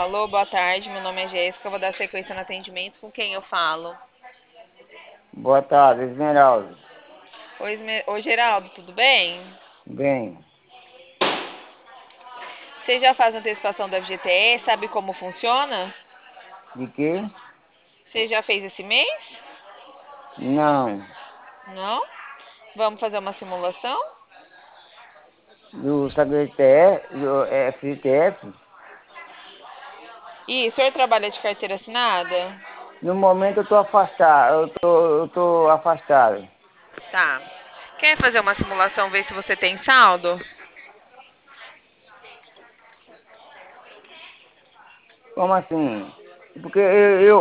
Alô, boa tarde. Meu nome é Jéssica. Eu vou dar sequência no atendimento. Com quem eu falo? Boa tarde, Esmeralda. Oi, Geraldo, tudo bem? Bem, Você já faz antecipação do FGTS? Sabe como funciona? de quê? Você já fez esse mês? Não, Não? Vamos fazer uma simulação? do SAGTF, do FGTF. E o senhor trabalha de carteira assinada? No momento eu tô afastado, eu tô afastado. Tá. Quer fazer uma simulação, ver se você tem saldo? Como assim? Porque eu